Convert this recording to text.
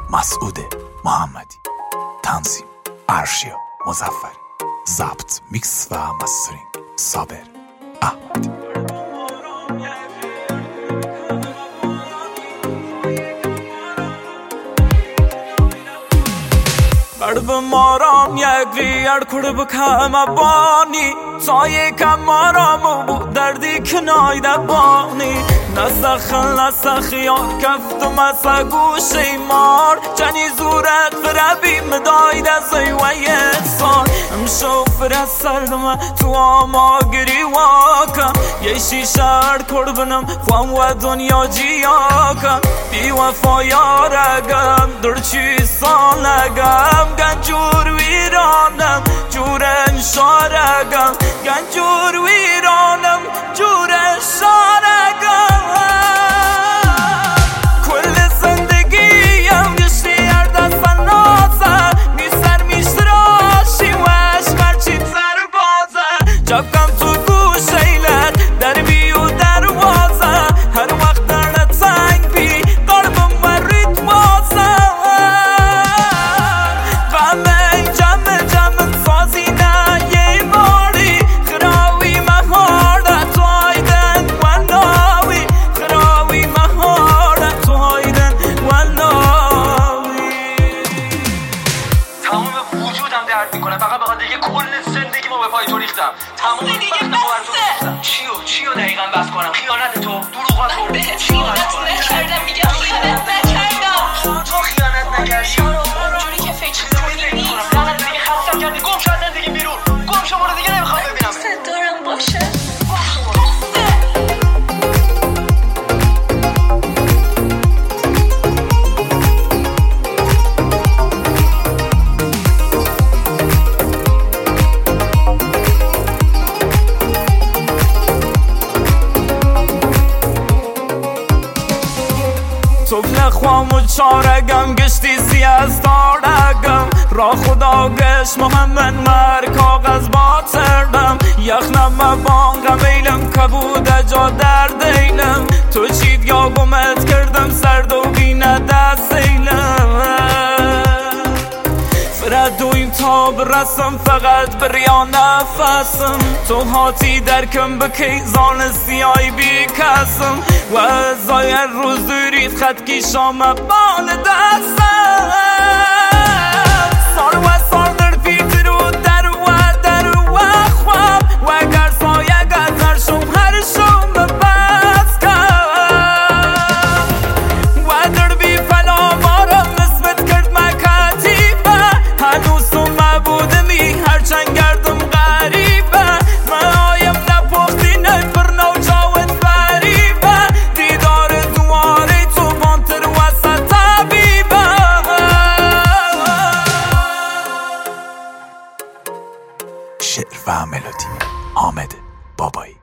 مسعود محمدی، تنظیم ارشیا مظفری، ضبط میکس و مسترینگ صابر احمدی. قلب ماران یک ریار کرب کمبانی سایه کمارامو بود دردی کنای دبانی نسخ یار کفتم از گوشی مار جنی زورت فربی مداید از ایوه سان امشو فرستردم تو آماگری واکم یه شیشار کربنم خوام و دنیا جیاکم بی وفا یارگم درچی سالگم گنجور ویرانم جور شارگم گنجور ویرانم جور شارگم کل زندگیم گشتی هر دست نازه میسر میشراشی و اشمرچی سر بازه جاکم تو گوشیلت در بیو دروازه هر وقت در تنگ بی قلبم و ریتمازه فقط بخاطر دیگه کل زندگی ما به پای تو ریختم. تمام دیگه بسه. چیو دقیقاً بس کنم؟ خیانت تو، دروغ تو. چیو بس کنم؟ نکردم میگم خیانت نکردم. تو خیانت نکردی. اونجوری که فکر کنی نیست. فقط دیگه خستم کردی. گم شو زندگی بیرون. گم شو برو دیگه نمیخوام ببینم. دوست دارم باشه. طفل خوام و چارگم گشتی سیاز دارگم را خدا گشت محمد مر کاغذ با تردم یخنم بانگم ایلم کبود جا در دیلم تو چید یا گمت کردم سرد و بینه دست ایلم فرد و این تاب رسم فقط بریا نفسم تو هاتی درکم بکی زان سیای بی کسم و ازای روز دورید خط کی شام بال دستم سال و سال در پیتر و در و خواب و اگر سایه گذر شم هر شم بس کم و در بی فلا مارم نسبت کرد مکتیبه هنوز تو مبودمی هرچند گردم غریبه من آیم نپختی نفر نو جاوت فریبه دیدار دواره تو بانتر وسط طبیبه شعر و ملودی حامد بابایی.